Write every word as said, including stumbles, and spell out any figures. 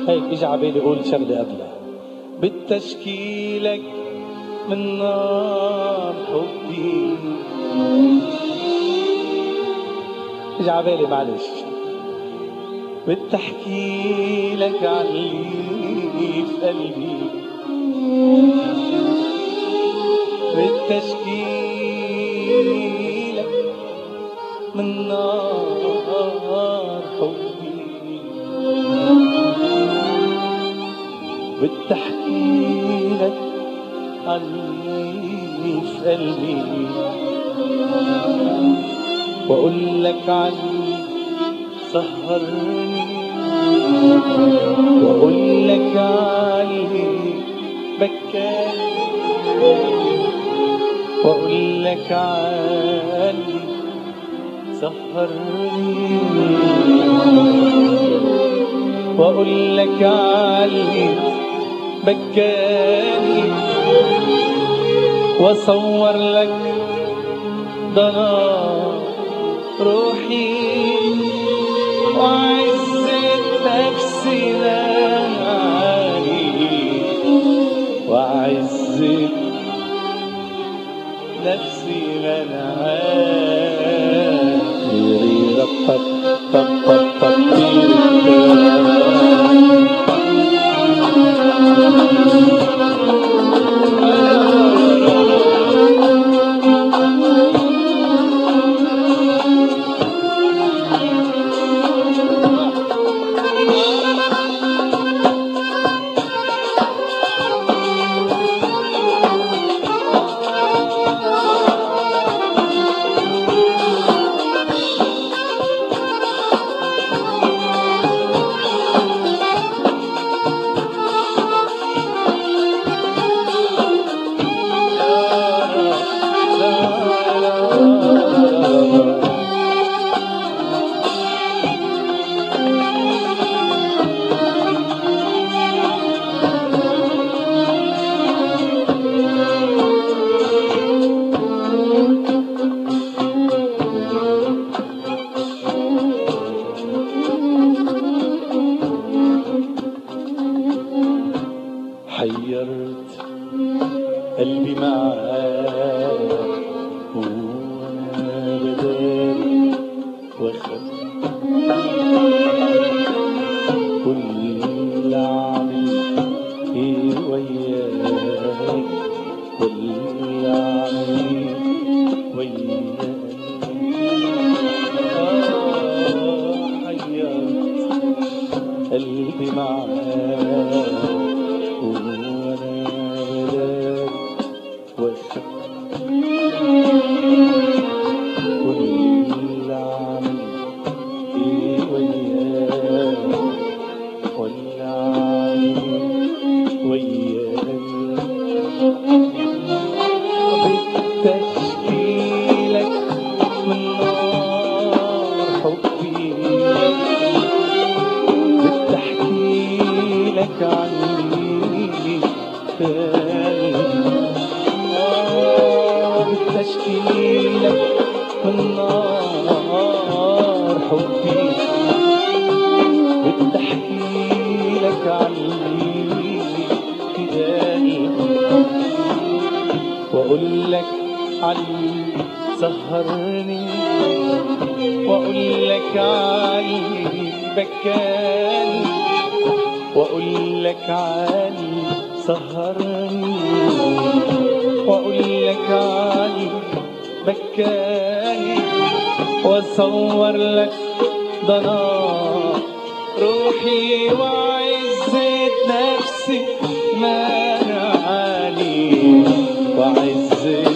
هيك اجى عبالي قول شغله قبلها. بالتشكيلك من نار حبي، اجى عبالي معلش بتحكي لك علي في قلبي، بتشكيلك من نار حبي، بتحكي لك علي في قلبي، واقول لك عني سهرني، واقول لك عني بكاني، واقول لك عني سهرني، واقول لك عني بكاني، واصور لك ضنا روحي وعزة نفسي لنعاني، وعزة نفسي لنعاني. رب طب طب طب حيرت قلبي معاك وانا بداري واخبي كل اللي عامل ايه وياك، كل اللي عامل وياك. آه حيرت قلبي معاك وانا بداري واخبي كل اللي عامل ايه وياك، واللي عامل وياك. بتشكيلك من نار حبي، بتحكي لك عني بتشكيلك من نار حبي، بتحكي لك عني فدائي، واقول لك عني سهرني، واقول لك عني بكاني، واقول لك عني سهرني، واقول لك عني بكاني، واصور لك ضنا روحي وعزة نفسي منعاني، وعزة